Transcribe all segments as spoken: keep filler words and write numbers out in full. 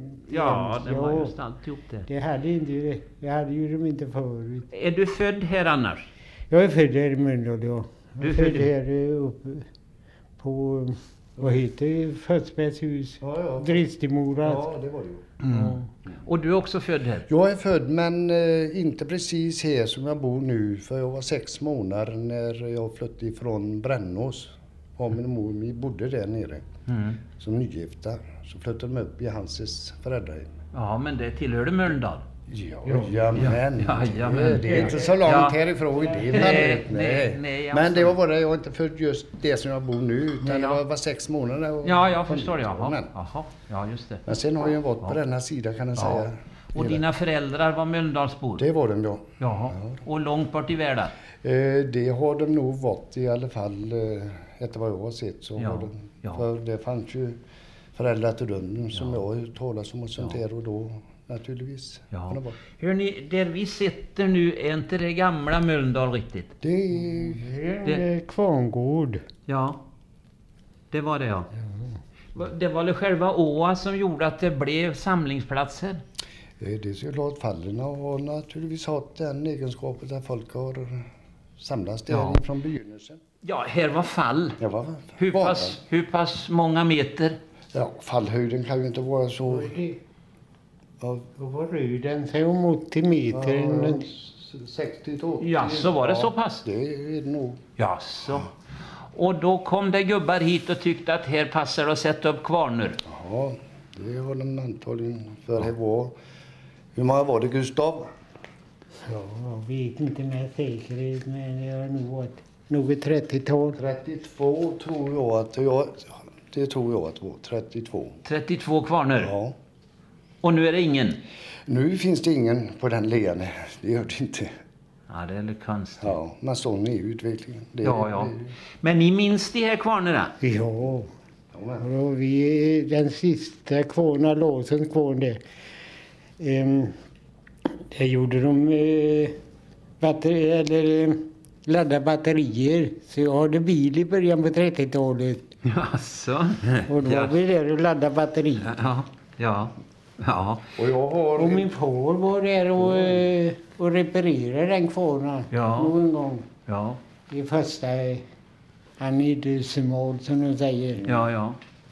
Ja, det var Ja, just alltihop det. Det hade inte, jag hade ju dem inte förut. Är du född här annars? Jag är född här i Mölndal, ja. Jag Du är är född född- här eh, uppe på, vad heter det, Födsbergs hus. Ja, ja. Dristimora. Ja, det var det ju. Ja. Och du är också född här? Jag är född men eh, inte precis här som jag bor nu. För jag var sex månader när jag flyttade ifrån Brännås. Och min mor, vi bodde där nere Mm. som nygifta. Så flyttade de upp i Hanses föräldrahem. Ja, men det tillhörde Mölndal. Ja, Ja. jamen. Ja, jamen. Det, det är inte så långt Ja. härifrån det Nej, fallet. nej, Nej. nej, jag Men det förstår. var bara jag var inte född just det som jag bor nu. Utan Nej, ja. det var, var sex månader. Och Ja, jag förstår. Jaha. Men, Jaha. Ja, just det. men sen har jag varit på Ja. denna sida kan jag Ja. säga. Och dina föräldrar var Mölndalsbor? Det var de då. Jaha. Och långt bort i världen? Eh, det har de nog varit i alla fall eh, efter vad jag har sett. Så Ja, har de, ja. För det fanns ju föräldrar till dem som Ja. jag har hört talas om och sånt Ja. här och då naturligtvis. Ja. kan det vara. Hörrni, där vi sitter nu, är inte det gamla Mölndal riktigt? Det är, Det är en Det- eh, kvarngård. Ja, det var det ja. Det var väl själva åa som gjorde att det blev samlingsplatser? eh, det är så klart fallen har naturligtvis haft den egenskapen att folk har samlats där Ja. från begynnelsen. Ja, här var fall. Ja, vad, Hur vad- pass, hur pass många meter? Ja, fallhöjden kan ju inte vara så... Ja, Då var röden så om åttio meter. ja, sextio till åttio. Ja, så var det så pass? Det är det nog. Jaså. Och då kom det gubbar hit och tyckte att här passar det att sätta upp kvarnor. Ja, det har de antagligen. För det var... Hur många var det, Gustav? Ja, jag vet inte med säkerhet, men det har nog varit något trettiotal. trettiotvå tror jag att jag... Det tror jag att det var. trettiotvå. trettiotvå kvarnor. Ja. Och nu är det ingen. Nu finns det ingen på den ligan. Det gör det inte. Ja, det är lite konstigt. Ja, men sån är ju utvecklingen. Det, Ja, ja. det- Men ni minns de här kvarnorna? Ja, ja, men- och vi, den sista kvarnen, Larssons kvarn där. Um, där gjorde de eh, batteri, eller, eh, ladda batterier. Så jag hade bil i början på trettiotalet. Jaså? Och då var vi där och laddade batterier. Ja, ja, ja. Och jag har... Och min far var där och, eh, och reparerade den kvarnen Ja. någon gång. Ja, Det första, eh, han är inte smal som de säger. ja, ja.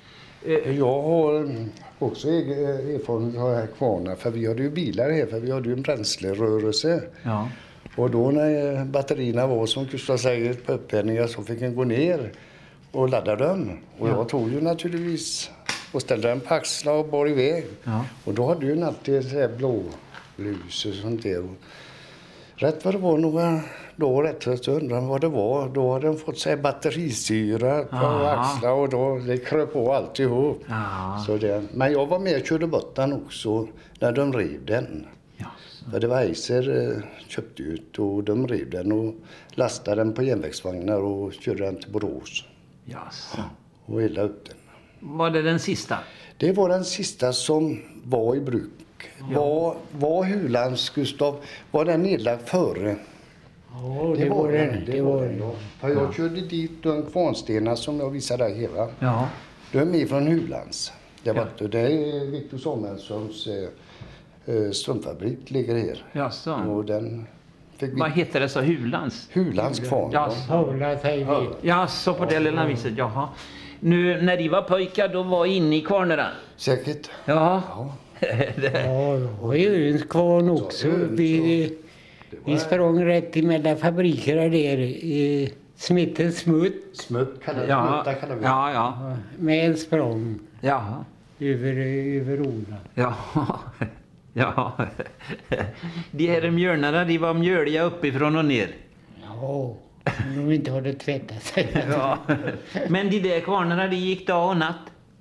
Jag har också egen erfarenhet av här kvarnar. För vi hade ju bilar här, för vi hade ju en bränslerörelse. Ja, Och då när batterierna var som Gustav säger på upphällningar så fick en gå ner och ladda dem. Och Ja. jag tog ju naturligtvis och ställde den på axlar och bar iväg. ja. Och då hade ju alltid så här blålys och sånt där. Och rätt vad det var några dagar efter så undrade vad det var. Då hade de fått sig batterisyra på Aha. axlar och då det kröp på alltihop. Ja, Så det, men jag var med och körde bort den också när de rev den. jaså. För det var Eiser eh, köpte ut och de rev den och lastade den på järnvägsvagnar och körde den till Borås Jaså. och eldade upp den. Var det den sista? Det var den sista som var i bruk. Var, var Hulans, Gustav, var den nedlagd före? Ja, det, var den. Det var den. ja. För jag körde dit de kvarnstenar som jag visade där hela. Ja. De är från Hulans. Det, var, Ja. det är Victor Samuelssons eh, eh, strumpfabrik ligger här. Jaså. Och den fick vi... Vad heter det så? Hulans? Hulans kvarn. Jaså. Hålla sig vid. Jaså, på det lilla viset. Jaha. Nu när de var pojkar, då var inne i kvarnorna. Säkert. Ja. Ja. Det- Ja, jag har ju en kvarn också. Ja, Vi, vi sprang rätt emellan fabrikerna där. Eh, Smitten Smutt Smutt kallar vi ja. smutta kallar vi. Ja, ja. med en språng Ja. över, över ån. Ja. Ja. De här mjölnarna, de var mjöliga uppifrån och ner. Ja, om de inte hade tvättat sig. Ja. Men de där kvarnarna, de gick dag och natt.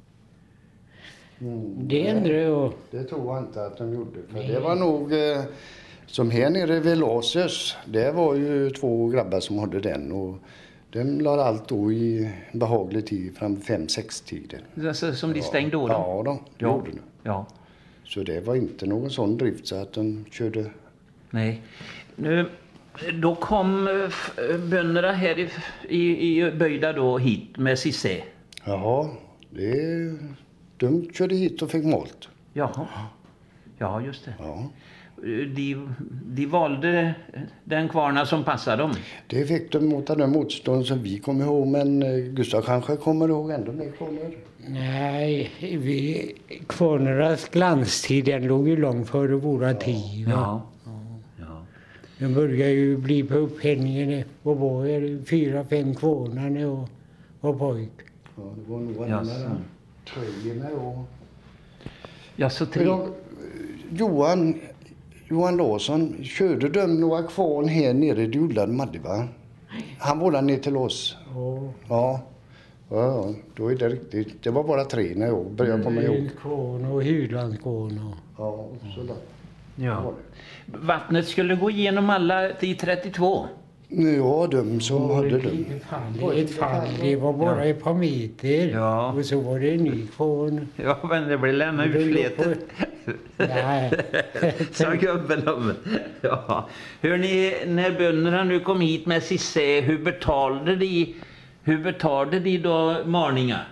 Mm. Det undrar jag. Det tror jag inte att de gjorde. För det var nog, eh, som här nere vid Lasers, det var ju två grabbar som hade den. Och de la allt då i behaglig tid, fram fem sex tiden. Alltså, som de stängde då. då. Ja, då, det Ja. gjorde de. Ja. Så det var inte någon sån drift så att de körde... Nej. Nu, då kom eh, f- bönderna här i, i, i Böjda då hit med Sisse. Jaha, det, de körde hit och fick malt. Jaha. Ja, just det. Ja. De, de valde den kvarna som passade dem. Det fick de mot den motstånd som vi kommer ihåg, men eh, Gustav kanske kommer ihåg ändå mer kvarnar. Nej, vi, kvarnernas glanstid den låg ju långt före våra tid. Va? Ja. Ja. Den började ju bli på upphällningen och var det fyra, fem kvarnar när jag var pojk. Ja, det var nog en Jaså. av tröjorna då. Ja, så tre. Jag, Johan, Johan Larsson körde de några kvarn här nere i Djullad Madde, va? Han var där ner till oss. Ja. Ja. Ja, ja, då är det riktigt. Det var bara tre när jag började komma ihåg. Kvarn och Hylandskvarn. Och... Ja, så där. Ja. Vattnet skulle gå igenom alla i trettiotvå. Ja, de som Ja, hade ett dem. litet fall, ett fall. Det var bara Ja. ett par meter. Ja. Och så var det en ny kvarn. Ja, men det blev lämna Men det låg utsletet. Nej. Sa gubben om. Ja. Hör ni, när bönderna nu kom hit med Sisse, hur betalade de, hur betalade de då marningar?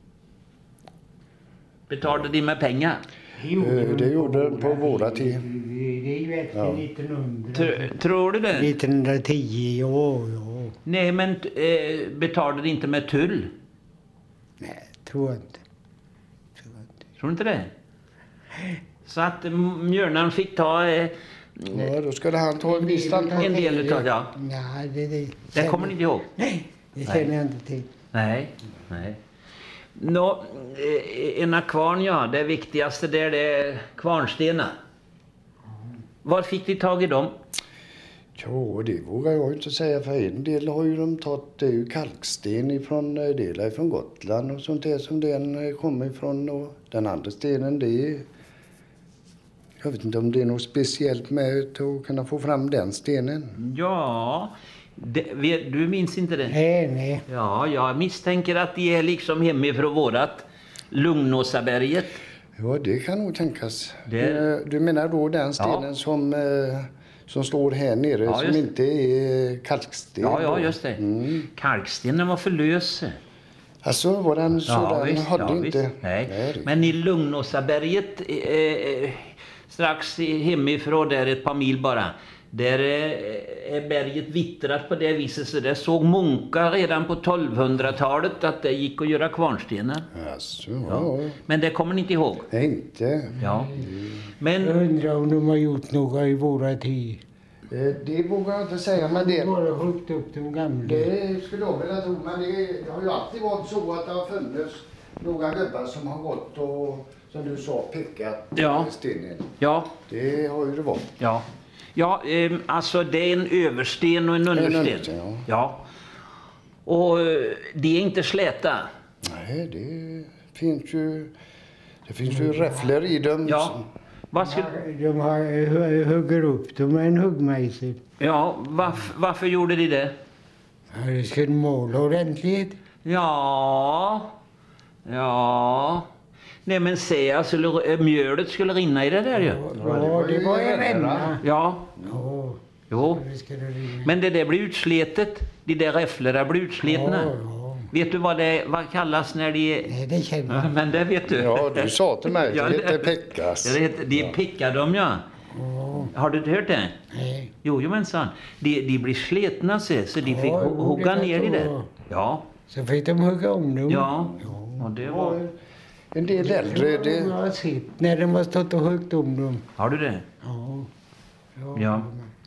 Betalade de med pengar? Eh, det gjorde de på våra tid. Det är ju efter Ja. nittonhundra. Tr- tror du det? nittonhundratio, ja, ja. Nej, men eh, betalade de inte med tull? Nej, tror jag inte. Tror jag inte. Tror du inte det? Så att mm, mjölnaren fick ta eh, Ja, då skulle han ta en viss antal. en del utav, ja. Nej, det, det, Det kommer ni inte ihåg? Nej, det känner jag inte till. Nej, nej. Nå, eh, ena kvarn, ja, det viktigaste där det är kvarnstenar. Var fick de tag i dem? Ja, det vågar jag inte säga, för en del har ju de tagit, det är ju kalksten ifrån, delar ifrån Gotland och sånt där som den kommer ifrån, och den andra stenen det är, jag vet inte om det är något speciellt med att kunna få fram den stenen. Ja, det, vet- du minns inte det? Nej, nej. Ja, jag misstänker att de är liksom hemifrån vårat Lugnåsaberget. Ja, det kan nog tänkas. Det- Du, du menar då den stenen Ja. som, eh, som står här nere, Ja, som just det. inte är kalksten? Ja, ja, då? just det. Mm. Kalkstenen var för lös. Alltså, var den sådan? visst, hade ja, inte... visst. Nej. det- Men i Lugnåsaberget, eh, eh, strax i- hemifrån där ett par mil bara, där eh, är berget vittrat på det viset, så det såg munkar redan på tolvhundratalet att det gick att göra kvarnstenar. Alltså, Ja. ja. Men det kommer ni inte ihåg. Nej, inte. Ja. Jag Men undrar om de har gjort några i våra tid. Eh, Det vågar jag inte säga, men det, Bara huggt upp de gamla. det skulle jag vilja tro. Men det, det har ju alltid varit så att det har funnits några gubbar som har gått och, som du sa, pickat Ja. stenen. ja, Det har ju det varit. ja. Ja, eh, alltså det är en översten och en understen. understen, ja. Ja. Och eh, de är inte släta. Nej, det finns ju, det finns ju räfflor i dem. Ja. Vad skulle, De har, hu- hugger upp dem med en huggmejsel. ja, varf, varför gjorde de det? Ja, det skulle måla ordentligt. Ja, ja. Nej men säg, alltså l- mjölet skulle rinna i det där ju. Ja, det var en ränna. Ja, Ja, jo. det skulle rinna. Men det där blir utsletet. De där räfflorna blir utslitna. Ja, ja. Vet du vad det vad kallas när de... Nej, det känner Ja, jag. men det vet du. Ja, du sa till mig, Ja, det heter peckas. Det heter, de pickar dem, ja. Ja, Har du inte hört det? nej. Jo, jo men sa de, de blir slitna se, så de fick Ja, ho- jo, hugga det ner kan i det. vara. Ja, Så fick de hugga om dem. ja. Ja. Och det Det var... var en del äldre. Jag Det, har sett när de har stått och huggt om dem. Har du det? Ja. Ja.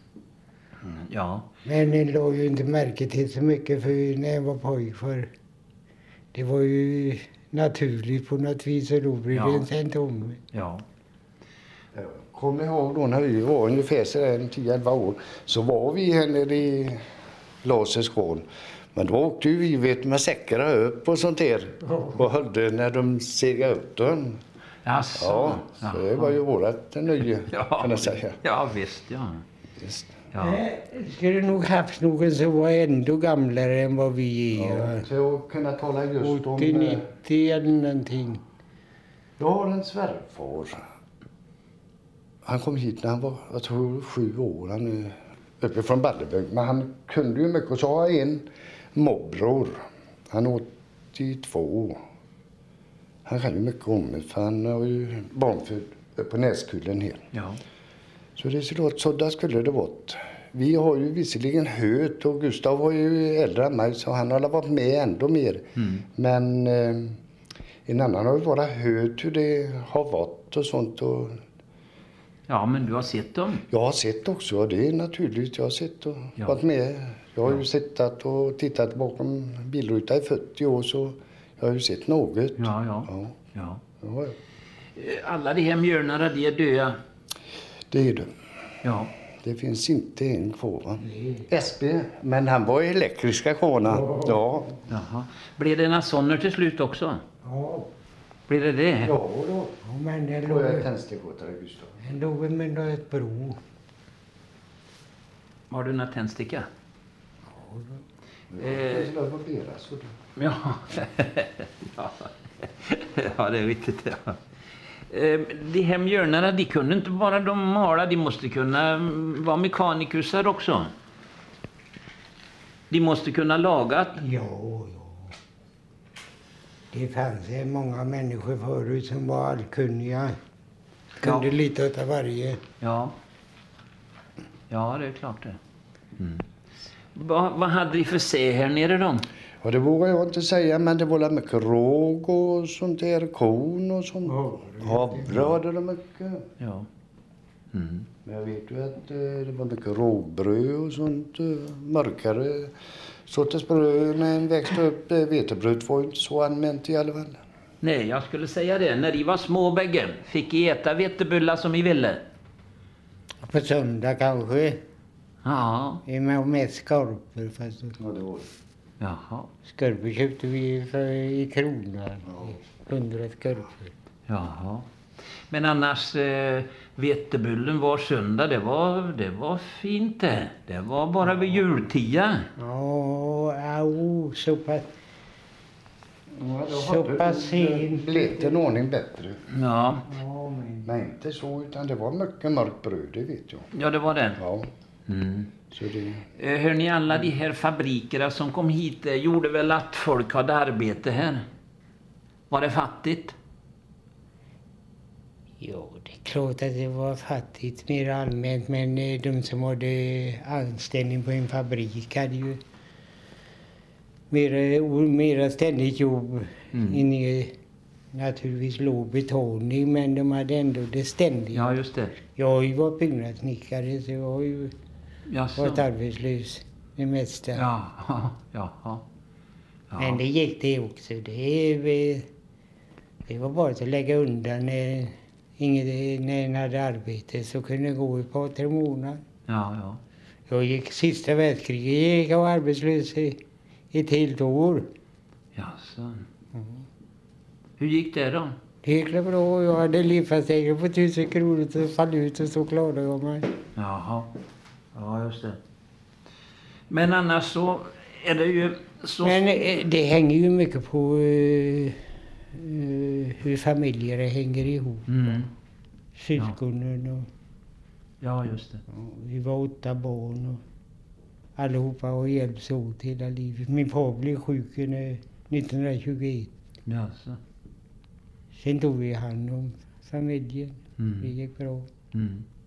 Ja. Men jag låg ju inte märke till så mycket för när jag var pojk, för det var ju naturligt på något vis, och då blev Ja. det inte hänt om. Ja. jag kommer ihåg då när vi var ungefär så där tio elva år, så var vi här nere i Lasers kvarn. Men då åkte ju vi vet, med säckar upp och sånt där och höll när de segade upp dem. Jaså? Ja, så det var ju vårat nöje, Ja. kan jag säga. Ja, visst, ja. Just. Ja. Det skulle nog haft någon som var ändå gamlare än vad vi är. Ja, så att kunna tala just om... åttio eh, nittio eller någonting. Jag har en svärfar. Han kom hit när han var, jag tror, sju år. Han är uppifrån Ballerbäck. Men han kunde ju mycket. Och så har jag en morbror. Han är åttiotvå. Han kan ju mycket om det, för han har ju barnfödd på Näskullen här. Ja. Så det ser ut så där skulle det varit. Vi har ju visserligen hört, och Gustav var ju äldre än mig så han har varit med ändå mer. Mm. Men eh, en annan har ju bara hört hur det har varit och sånt. Och Ja, men du har sett dem. jag har sett också, det är naturligt. Jag har sett och Ja. varit med. Jag har Ja. ju suttit och tittat bakom bilruta i fyrtio år, så jag har ju sett något. Ja, ja. Ja, ja. ja, ja. Alla de här mjölnarna, de är döda. Det är det. Ja. Det finns inte en kvar, va? S B, men han var elektriska kvarna. Ja. Jaha. Blev det några sådana till slut också? Ja, Blir det det? Ja, då. ja men det Får jag låg, tändstickåtare, Gustav? det låg med ett bro. Har du några tändsticka? Eh. Eh. Jag ska barbera, så det. Ja. ja. ja, det är riktigt. Ja. Eh, De här mjölnarna, de kunde inte bara de mala, de måste kunna mm, vara mekanikusar också. De måste kunna laga. Ja, ja. Det fanns ju många människor förut som var allkunniga. Kunde Ja. lite utav varje. Ja. Ja, det är klart det. Mm. Vad, vad hade de för se här nere då? Ja, det vågar jag inte säga, men det var väl mycket råg och sånt där, kon och sånt. Havre hade det mycket. Ja. Mm. Men jag vet ju att eh, det var mycket rågbröd och sånt. Eh, mörkare sorters bröd när en växte upp. Eh, vetebröd var ju inte så använt i alla fall. Nej, jag skulle säga det. När de var små bägge, fick de äta vetebullar som de ville. På söndag kanske. Ja. Med mest skorpor. Fast Ja, det var det. Jaha. skorpor köpte vi för, i kronor. Hundra skorpor. Jaha. Men annars, eh, vetebullen var söndag, det var, det var fint det. Det var bara vid jultia. Ja, au, så pass. Ja, då Så hade pass det- sent. blev det en ordning bättre. Ja, Ja, men. Nej, inte så, utan det var mycket mörkt bröd, det vet jag. ja det var det. Ja, Mm. så det... Eh, hör ni, alla de här fabrikerna som kom hit, det gjorde väl att folk hade arbete här? Var det fattigt? Jo, det är klart att det var fattigt mer allmänt, men eh, de som hade anställning på en fabrik hade ju mera, mera ständigt jobb. Mm. Inne, naturligtvis låg betalning, men de hade ändå det ständigt. Ja, just det. Jag har ju varit byggnadssnickare, så jag har ju Jaså. varit arbetslös det mesta. Ja, ja, ja. Men det gick det också. Det, är- det var bara att lägga undan när, inget, när en hade arbete, så kunde det gå ett par, tre månader. Ja, ja. Jag gick sista världskriget, jag gick och var arbetslös i ett helt år. Jaså. Hur gick det då? Det gick väl bra. Jag hade livförsäkring på tusen kronor så fall ut och så klarade jag mig. Jaha. Ja, just det. Men annars så är det ju så... Men eh, det hänger ju mycket på eh, eh, hur familjer hänger ihop. Mm. Syskonen och, Ja, just det. och vi var åtta barn och allihopa har hjälpts åt hela livet. Min far blev sjuk eh, nittonhundratjugoett. Jaså. Sen tog vi hand om familjen. Mm. Det gick bra. Mm.